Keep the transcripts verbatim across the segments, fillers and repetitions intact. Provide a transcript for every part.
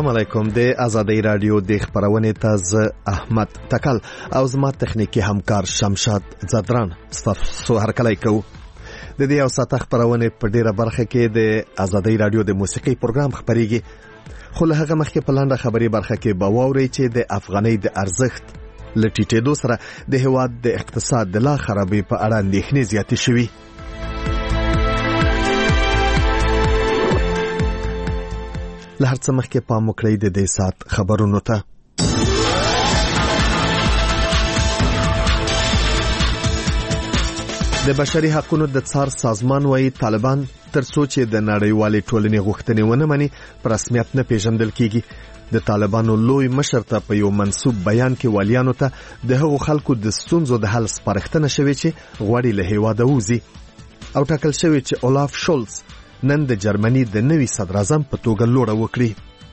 علیکم. د آزادۍ رادیو د خبرونې ته ز احمد تکل او زما تخنیکی همکار شمشاد زدران ستاسو هرکلی کوو. د دې او ساته خبرونه په ډیره برخه کې د آزادۍ رادیو د موسیقي پروګرام خبريږي، خو له هغه مخکې په لاندې خبري برخه کې به واورئ چې د افغانۍ د ارزښت لټیټېدو سره د هیواد د اقتصاد د لا خرابې په اړه اندېښنې زیاتې شوې. له هر څه مخکې پام وکړئ د دې سات خبرونو ته. د بشري حقوقو د څار سازمان وايي طالبان ترڅو چې د نړیوالې ټولنې غوښتنې ونه مني په رسمیت نه پیژندل کیږي. د طالبانو لوی مشر ته په یو منسوب بیان کې والیانو ته د هغو خلکو د ستونزو د حل سپارښتنه شوې چې غواړي له هیواده ووځي او ټاکل شوی چې اولاف شولز نن د جرمني د نوي صدر اعظم په توګه لوړه وکړي.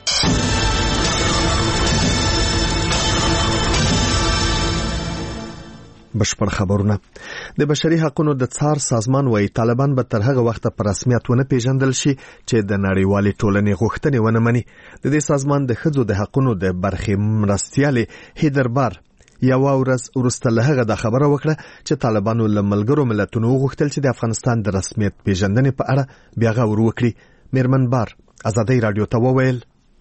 بشپړ خبرونه. د بشري حقوقو د څار سازمان وايي طالبان به تر هغه وخت په رسمیت ونه پیژندل شي چې د نړیوالې ټولنې غوښتنې ونه مني. د دې سازمان د ښځو د حقوقو د برخې مرستیالې هیدربار یو ورځ وروسته له هغه د خبره وکړه چې طالبانو له ملګرو ملتونو غوښتل چې د افغانستان د رسمیت پیژندنې په اړه بیا غور وکړي. میرمن بار آزادۍ رادیو ته وویل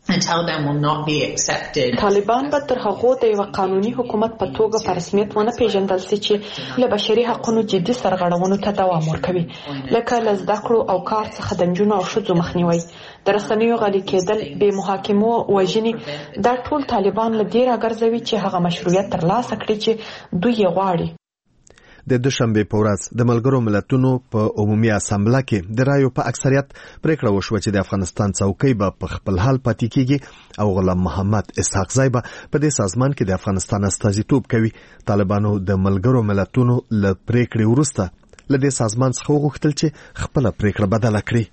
طالبان به تر هغه د یو قانوني حکومت په توګه په رسمیت ونه پیژندل شي چې له بشري حقوقو جدي سرغړونو ته دوام ورکوي، لکه له زده کړو او کار څخه د نجونو او ښځو مخنیوي، د رسنیو غلي کېدل، بې محاکمو وژنې. دا ټول طالبان له دې راګرځوي چې هغه مشروعیت ترلاسه کړي چې دوی یې غواړي. د دوشنبه په ورځ د ملګرو ملتونو په عمومي اسامبله کې د رایو په اکثریت پریکړه وشوه چې د افغانستان څوکۍ به په خپل حال پاتې کیږي او غلام محمد اسحاق زی به په دې سازمان کې د افغانستان استازیتوب کوي. طالبانو د ملګرو ملتونو له پریکړې وروسته له دې سازمان څخه وغوښتل چې خپل پریکړه بدله کړي.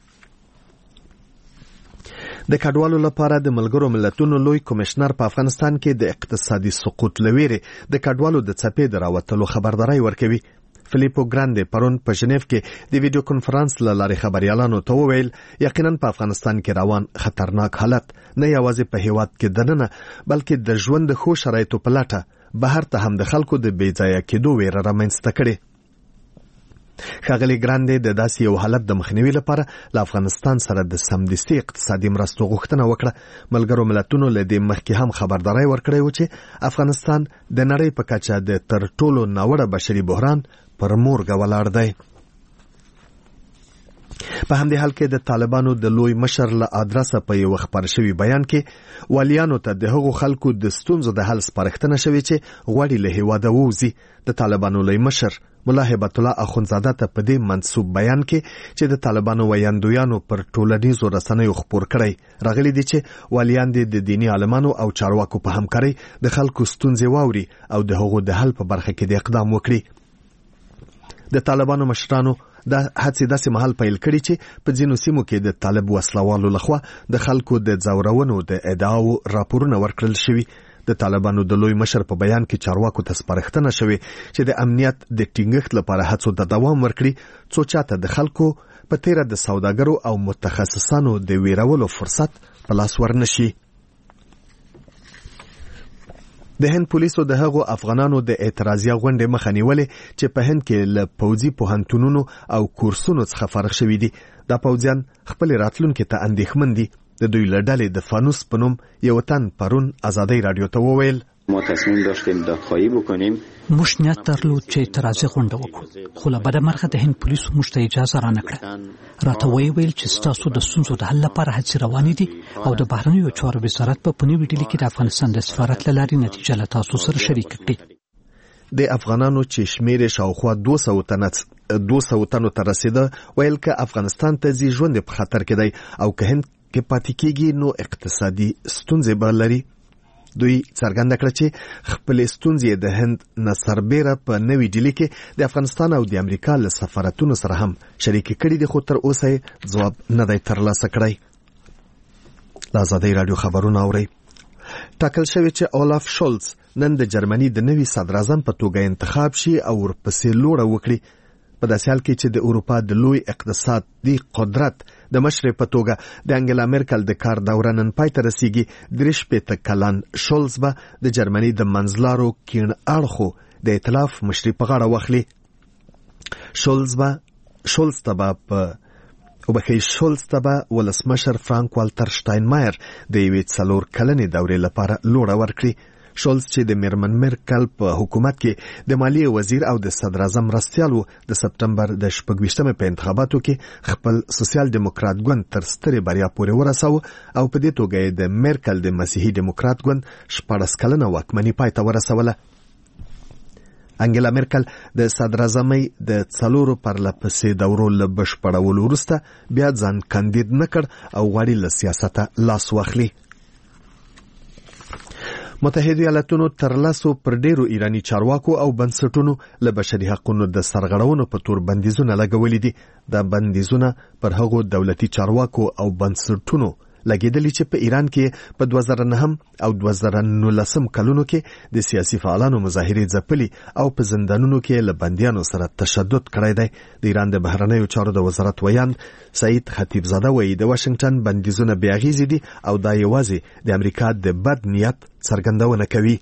د کډوالو لپاره د ملګرو ملتونو لوی کمشنر په افغانستان کې د اقتصادي سقوط لويره د کډوالو د څپې دراوتلو خبرداري ورکوي. فلیپو ګراندې پرون په ژنیف کې د ویډیو کانفرنس له لارې خبريالانو ته وویل یقینا په افغانستان کې روان خطرناک حالت نه یوازې په هیواد کې دننه بلکې د ژوند د خو شرایطو په لټه بهر ته هم د خلکو د بې ځایه کېدو ویره رامنځته کړي. ښاغلي ګراندې د داسې یو حالت د مخنیوي لپاره له افغانستان سره د سمدستي اقتصادي مرستو غوښتنه وکړه. ملګرو ملتونو له دې مخکې هم خبرداري ورکړې و چې افغانستان د نړۍ په کچه د تر ټولو ناوړه بشري بحران پر مورګه ولاړ دی. په همدې حال کې د طالبانو د لوی مشر له ادرسه په یو خبر شوی بیان کې والیانو ته د هغو خلکو د ستونزو د حل سپارښتنه شوې چې غواړي له هیواده ووځي. د طالبانو لوی مشر ملا هیبت الله اخونزاده ته په دې منسوب بیان کې چې د طالبانو ویاندویانو پر ټولنیزو رسنیو خبر کړی راغلي دي چې والیان د دینی عالمانو او چارواکو په همکارۍ د خلکو ستونزې واوري او د هغو د حل په برخه کې د اقدام وکړي. د طالبانو مشرانو د هڅې داسې محل پیل کړي چې په ځینو سیمو کې د طالب وسلوالو لخوا د خلکو د ځورونو د ادعاو راپورونه ورکړل شوي. د طالبانو د لوی مشر په بیان کې چارواکو ته سپارښتنه شوې چې د امنیت د ټینګښت لپاره هڅو ته دوام ورکړي څو چاته د خلکو په تیره د سوداګرو او متخصصانو د ویرولو فرصت په لاس ورنشي. د هند پولیسو د هغو افغانانو د اعتراضیه غونډې مخه نیولې چې په هند کې له پوځي پوهنتونونو او کورسونو څخه فارغ شوي دي. دا پوځیان خپل راتلونکي ته اندېښمن دي. د دوی له ډلې د فانوس په نوم یو تن پرون آزادۍ رادیو ته وویل ما تصمیم داشتیم دادخواهی بکنیم. موږ نیت درلود چې اعتراضي غونډه وکړو، خو له بده مرغه د هند پولیسو موږ ته اجازه رانکړه. راته ویل چې ستاسو د ستونزو د حل لپاره هڅې روانې دي او د بهرنیو چارو وزارت په نوې ډیلي کې د افغانستان د سفارت له لارې نتیجه له تاسو سره شریک کړي. د افغانانو چې شمیر شاوخوا دوه سوه تنه دوه سوه تنو ته رسیده ویل که افغانستان ته ځي ژوند په خطر کې دی او که هند کې پاتې کېږي نو اقتصادي ستونزې به لري. دوی څرګنده کړه چې خپل ستونزې د هند نه سربېره په نوې ډیلي کې د افغانستان او د امریکا له سفارتونو سره هم شریک کړي دي، خو تر اوسه ځواب نه دی ترلاسه کړی. آزادۍ رادیو خبرونه اوري. ټاکل شوی چې اولاف شولز نن د جرمني د نوي صدر اعظم په توګه انتخاب شي او ورپسې لوړه وکړي. په داسې حال کې چې د اروپا د لوی اقتصادي قدرت د مشرې په توګه د انګلا مرکل د کار دوره نن پای ته رسیږي. درې شپېته کلن شولز به د جرمني د منځلارو کیڼ اړخو د ائتلاف مشري په غاړه واخلي. شولز به شولز ته به په وبخښئ شولز ته به ولسمشر فرانک والتر شتاینمایر د یوې څلور کلنې دورې لپاره لوړه ورکړي. شولز چې د میرمن مرکل په حکومت کې د مالیې وزیر او د صدر اعظم مرستیال و، د سپټمبر د شپږ ویشتمې په انتخاباتو کې خپل سوسیال دیموکرات ګوند تر سترې بریا پورې ورساوه او په دې توګه یې د مرکل د مسیحي دیموکرات ګوند شپاړس کلنه واکمني پای ته ورسوله. انګلا مرکل د صدر اعظمۍ د څلورو پرلپسې دورو له بشپړولو وروسته بیا ځان کاندید نه کړ او غواړي له سیاسته لاس واخلي. متحده ایالاتونو تر لسو پر ډیرو ایرانی چارواکو او بنسټونو له بشري حقوقو د سرغړونو په تور بندیزونه لګولې دي. دا بندیزونه پر هغو دولتي چارواکو او بنسټونو لګیدلی چې په ایران کې په دوه زره نهم او دوه زره نولسم کلونو کې د سیاسي فعالانو مظاهرې ځپلي او په زندانونو کې له بندیانو سره تشدد کړی دی. د ایران د بهرنیو چارو د وزارت ویان سعید خطیبزاده وایي د واشنگټن بندیزونه بې اغیزې دي او دا یوازې د امریکا د بد نیت څرګندونه کوي.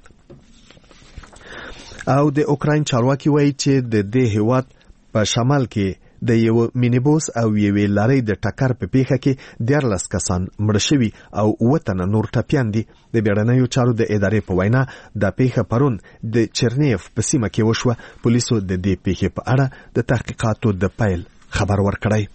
او د اوکراین چارواکي وایي چې د دې هیواد په شمال کې د یو مینیبوس او یوې لارۍ د ټکر په پیښه کې دیارلس کسان مړه شوي او اووه تنه نور ټپیان دي. د بیړنیو چارو د ادارې په وینا دا پیښه پرون د چرنیف په سیمه کې وشوه. پولیسو د دې پیښې په اړه د تحقیقاتو د پیل خبر ورکړی.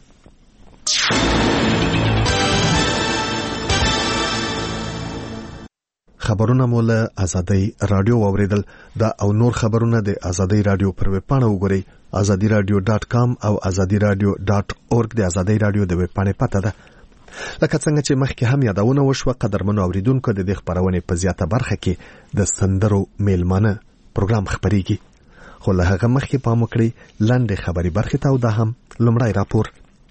خبرونه مو له آزادۍ رادیو واوریدل. دا او نور خبرونه د آزادۍ رادیو پر ویب پاڼه وګورئ آزادی رادیو ډاټ کام او آزادی رادیو ډاټ اورګ د آزادۍ رادیو د ویب پاڼې پته ده. لکه څنګه چې مخکې هم یادونه وشوه، قدرمنو اوریدونکو د دې خبرونې په زیاته برخه کې د سندرو میلمانه پروګرام خبريږي. خو له هغه مخکې پام وکړئ لاندې خبري برخه ته او دا هم لومړی راپور.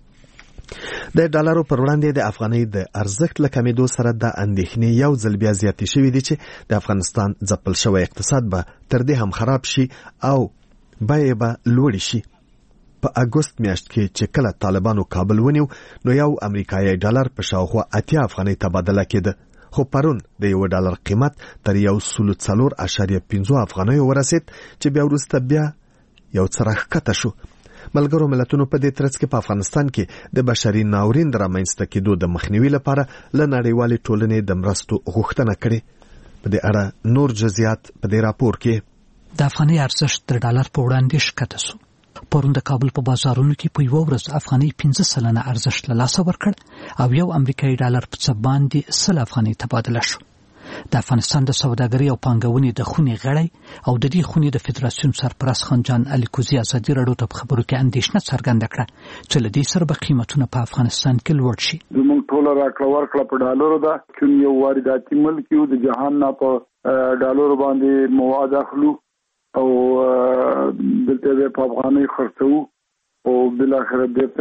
د ډالرو پر وړاندې د افغانۍ د ارزښت له کمېدو سره د اندېښنې یو ځل بیا زیاتې شوې دي چې د افغانستان ځپل شوی اقتصاد به تر دې هم خراب شي او بیې به لوړې شي. په اګوست میاشت کې چې کله طالبانو کابل ونیو نو یو امریکایي ډالر په شاوخوا اتیا افغانۍ تبادله کېده، خو پرون د یو ډالر قیمت تر یو سل څلور اعشاریه پنځه افغانۍ ورسید چې بیا وروسته بیا یو څه راښکته شو. ملګرو ملتونو په دې ترڅ کې په افغانستان کې د بشري ناورین د رامنځته کېدو د مخنیوي لپاره له نړیوالې ټولنې د مرستو غوښتنه کړې. په دې اړه نور جزئیات په دې راپور کې. د افغانۍ ارزښت د ډالر په وړاندې ښکته شو. پرون د کابل په بازارونو کې په یو ورځ افغانۍ پنځه سلنه ارزښت له لاسه ورکړ او یو امریکایي ډالر په څه باندې سل افغانۍ تبادله شو. د افغانستان د سوداګرۍ او پانګونې د خونې غړی او د دې خونې د فدراسیون سرپرست خانجان الیکوزي ازادي راډیو ته په خبرو کې اندېښنه څرګنده کړه چې له دې سره به قیمتونه په افغانستان کې لوړ شي. زموږ ټوله راکړه ورکړه په ډالرو ده، چې یو وارداتي ملک یو د جهان نه په ډالرو باندې مواد اخلو او دلته په افغانۍ خرڅو او بل اخر دې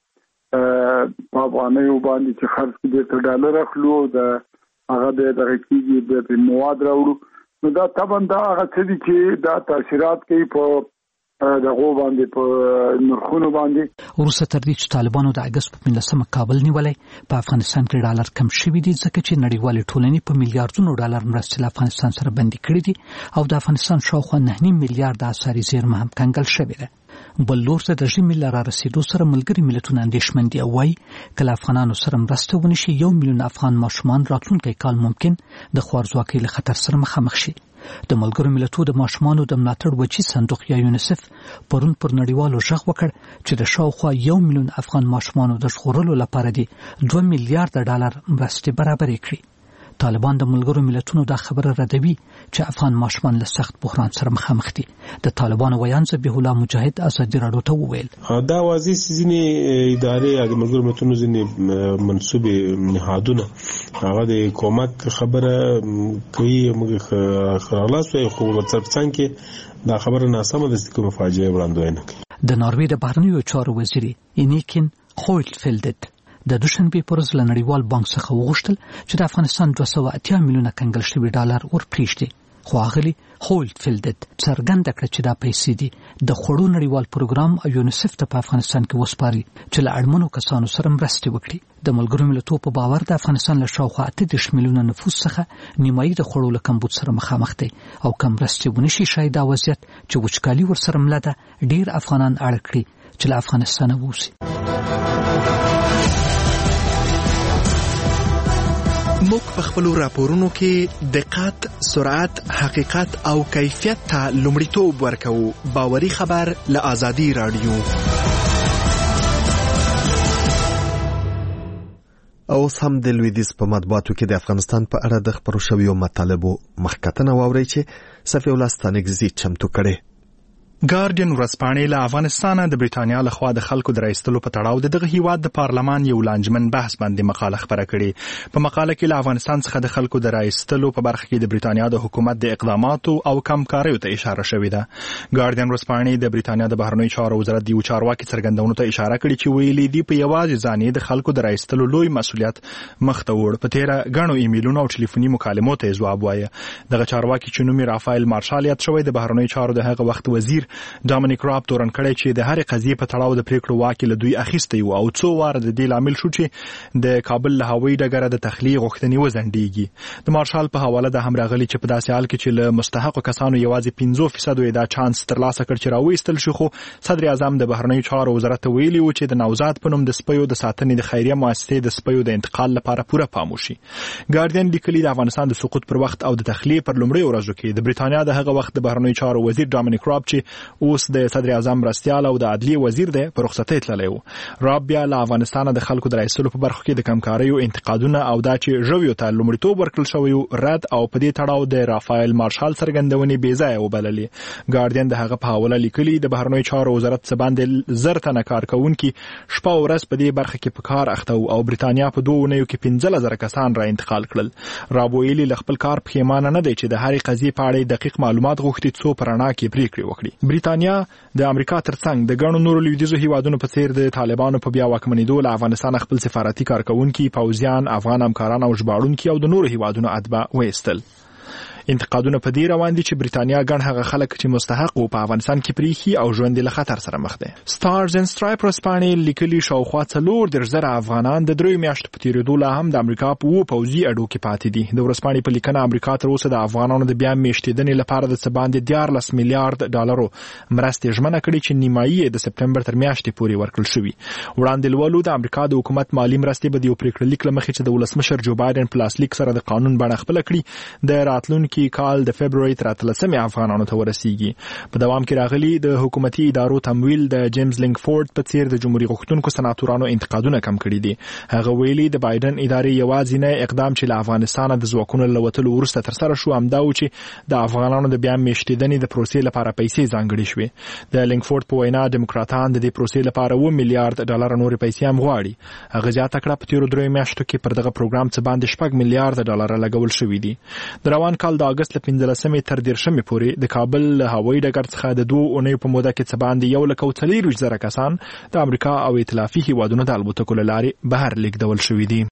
په افغانۍ باندې چې خرڅ کړي ته ډالر اخلو د هغه د دقیقي د مواد راوړو. نو دا طبعا دا هغه څه چې دا تاثیرات کوي په دغه باندې په نرخونو باندې. وروسته تر دې چې طالبانو د اګست په پنځلسمه کابل نیولای، په افغانستان کې ډالر کم شوی دی ځکه چې نړیوالې ټولنې په میلیارډونو ډالر مرستې له افغانستان سره بندي کړې دي او د افغانستان شاوخوا نه نیم میلیارډ اسعاري زیرمه هم کنګل شوې ده. بل لور ته د ژمي له رارسېدو سره ملګري ملتونه اندېښمن دي او وایي که له افغانانو سره مرسته ونشي یو میلیون افغان ماشومان راتلونکی کال ممکن د خوارځواکۍ له خطر سره مخامخ شي. د ملګرو ملتونو د ماشومانو د ملاتړ وچی صندوق یا یونیسف پرون پر نړیوالو غږ وکړ چې د شاوخوا یو میلیون افغان ماشومانو د ژغورلو لپاره دي دوه میلیارډ ډالر مرستې برابرې کړي. طالبان د ملګرو ملتونو دا خبره ردوي چې افغان ماشومان له سخت بحران سره مخامخ دي. د طالبانو ویان ذبیح الله مجاهد ازادي راډیو ته وویل دا واضح ځینې ادارې د ملګرو ملتونو ځینې منسوبې نهادونه هغه د کومک خبره کوي موږ خلاص وي خو په څنګه کې دا خبره ناسمه ده چې کوم فاجعه وړاندوینه کوي. د ناروې د بهرنیو چارو وزیر انیکین خویلفیلد د دوشنبه پر ورځ له نړیوال بانک څخه وغوښتل چې د افغانستان دوه سوه اتیا میلیونه کنګل شوي ډالر ورپریږدي. خو اغلی هولټفیلد څرګند کړ چې دا پیسې دي د خوړو نړیوال پروګرام او یونیسف ته په افغانستان کې وسپاري چې له اړمنو کسانو سره مرسته وکړي. د ملګرو ملتونو په باور د افغانستان له شاوخوا اته دېرش میلیونه نفوس څخه نیمایي د خوړو له کمبود سره مخامخ دي او کم مرستې ونشي شاید دا وضعیت چې وچکالي ورسره مله ده ډیر افغانان اړ کړي چې له افغانستانه ووځي. موږ په خپل راپورونو کې دقت، سرعت، حقیقت او کیفیت ته لومړیتوب ورکوو. باوري خبر له آزادي رادیو. اوس هم د لویدیځ په مطبوعاتو کې د افغانستان په اړه د خبرو شویو مطالبو مخکتنه واورئ چې صفي الله ستانکزي چمتو کړي. ګارډین ورځپاڼې له افغانستان د بریټانیا لخوا د خلکو د راایستلو په تړاو د دغه هیواد د پارلمان یو لانجمن بحث باندې مقاله خبره کړې. په مقاله کې له افغانستان څخه د خلکو د راایستلو په برخه کې د بریټانیا د حکومت د اقداماتو او کمکاریو ته اشاره شوې ده. ګارډین ورځپاڼې د بریټانیا د بهرنیو چارو وزارت د یو چارواکي څرګندونو ته اشاره کړې چې ویلي دي په یوازې ځانې د خلکو د راایستلو لوی مسؤلیت مخ ته وړ. په تیره غنو ایمیلونو او ټلیفوني مکالمو ته جواب وایي. دغه چارواکي چې نوم رافایل مارشال یاد شوی د بهرنیو چارو د هغه وخت وزیر ډامینیک راب تورن کړی چې د هرې قضیې په تړاو د پریکړو واک له دوی اخیستی و او څو واره د دې لامل شو چې د کابل له هوایي ډګره د تخلیه غوښتنې وځنډېږي. د مارشال په حواله د هم راغلي چې په داسې حال کې چې له مستحقو کسانو یوازې پنځه فیصد دا چانس ترلاسه کړ چې راوېستل شي، خو صدر اعظم د بهرنیو چارو وزارت ته ویلي و چې د نوزاد په نوم د سپیو د ساتنې د خیریه مؤسسې د سپیو د انتقال لپاره پوره پام وشي. ګارډین لیکلي د افغانستان د سقوط پر وخت او د تخلیه پر لومړۍ ورځو کې د بریټانیا د هغه وخت د بهرنیو چارو وزیر ډامینیک راب چې اوس د صدر اعظم مرستیال او د عدلیه وزیر دی په رخصتۍ تللی و. راب بیا له افغانستان د خلکو د راایستلو په برخو کې د کمکاریو انتقادونه او دا چې ژویو ته لومړیتوب ورکړل شوی رد او په دې تړاو د رافایل مارشال څرګندونې بې ځایه وبللې. ګارډین د هغه په حواله لیکلي د بهرنیو چارو وزارت څخه باندې زر تنه کارکونکي شپه او ورځ په دې برخه کې په کار اخته او بریټانیا په دوه اونیو کې پنځه زره کسان را انتقال کړل. راب ویلي له خپل کار پښیمانه نه دی چې د هرې قضیې په اړه دقیق معلومات غوښتي څو په رڼا کې پریکړې وکړي. بریټانیا د امریکا ترڅنګ د ګڼو نورو لویدیځو هیوادونو په څیر د طالبانو په بیا واکمنېدو له افغانستان خپل سفارتي کارکونکي، پوځیان، افغان همکاران او ژباړونکي او د نورو هیوادونو اتباع وایستل. انتقادونه په دې روان دي چې بریټانیا ګڼ هغه خلک چې مستحق وو په افغانستان کې پریخي او ژوند له خطر سره مخ دي. سټارز اند سټرایپ ورځپاڼې لیکلي شاوخوا څلور دېرش زره افغانان د دریو میاشتو په تېرېدو لا هم د امریکا په اووه پوځي اډو کې پاتې دي. د ورځپاڼې په لیکنه امریکا تر اوسه د افغانانو د بیا میشتېدنې لپاره د څه باندې دیارلس میلیارډ ډالرو مرستې ژمنه کړې چې نیمایي د سپتمبر تر میاشتې پورې ورکړل شوي. وړاندې لولو د امریکا د حکومت مالي مرستې به د یو پریکړه لیک له مخې چې د ولسمشر جو بایدن په لاسلیک سره د قانون بڼه خپله کړي د راتلونکي کال د فبرवरी تر اتلسمې افغانانو ته ورسیږي. په دوام کې راغلي د حکومتي ادارو تمویل د جیمز لینګفورد په څیر د جمهوریت غوښتونکو سناتورانو انتقادونه کم کړي دي. هغه ویلي د بایدن ادارې یوازینی اقدام چې له افغانستان د ځواکونو له وتلو وروسته ترسره شو همدا و چې د افغانانو د بیا میشتېدنې د پروسې لپاره پیسې ځانګړې شوې. د لینګفورد په وینا ډیموکراتان د دې پروسې لپاره اووه میلیارډ ډالر نورې پیسې هم غواړي. هغه زیاته کړه په تیرو دریو میاشتو کې پر دغه پروګرام څه باندې شپږ میلیارډ ډالر لګول شوي دي. د روان کال د اگست له پنځلسمې تر دېرشمې پورې د کابل له هوایي ډګر څخه د دوه اونیو په موده کې څه باندې یو لک او څلوېښت زره کسان د امریکا او ائتلافي هیوادونو د الوتکو له لارې بهر لیږدول شوي دي.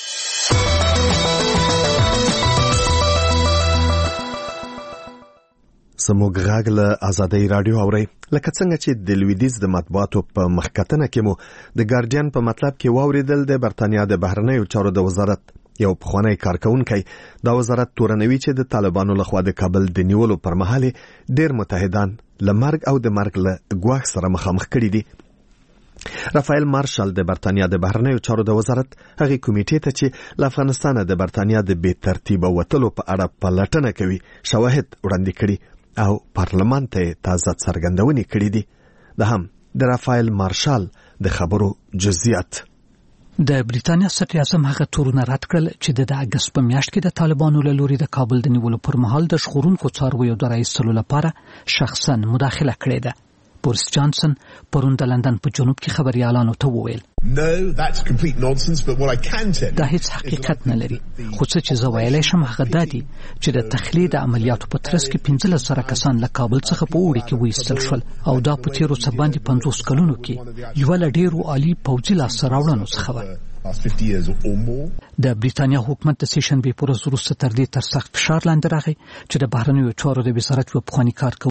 زموږ غږ له آزادۍ رادیو اورئ. لکه څنګه چې د لویدیځ د مطبوعاتو په مخکتنه کې مو د ګارډین په مطلب کې واوریدل د برتانیا د بهرنیو چارو د وزارت یو پخوانی کارکونکی دا وزارت تورنوي چې د طالبانو لخوا د کابل د نیولو پر مهال ډېر متحدان له مرګ او د مرګ له ګواښ سره مخامخ کړي دي. رافایل مارشال د برتانیا د بهرنیو چارو د وزارت هغه کمیټې ته چې له افغانستان د برتانیا د بې ترتیبه وتلو په اړه پلټنه کوي شواهد وړاندې کړي او پارلمان ته تازه څرګندونې کړې دي. د هم د رافایل مارشال د خبرو جزئیات. د بریټانیا صدر اعظم هغه تورونه رد کړل چې د اگست په میاشت کې د طالبانو له لوري د کابل د نیولو پر مهال د ژغورونکو څارویو د راایستلو لپاره شخصا مداخله کړې ده. بوریس جانسن پرون د لندن په جنوب کې خبريالانو ته وویل No, that's complete nonsense, but what I can tell you دا هیڅ حقیقت نه لري خو څه چې زه ویلی شم هغه دا دي چې د تخلید عملیاتو په ترڅ کې پنځلس زره کسان له کابل څخه په اوړي کې وایستل شول او دا په تیرو څه باندې پنځوس کلونو کې یوه له ډېرو عالي پوځي لاسته راوړنو څخه وه د بریتانیا حکومت د سې شنبې په ورځ وروسته تر دې تر سخت فشار لاندې راغی چې د بهرنیو چارو د وزارت یو پخواني کارکوونکی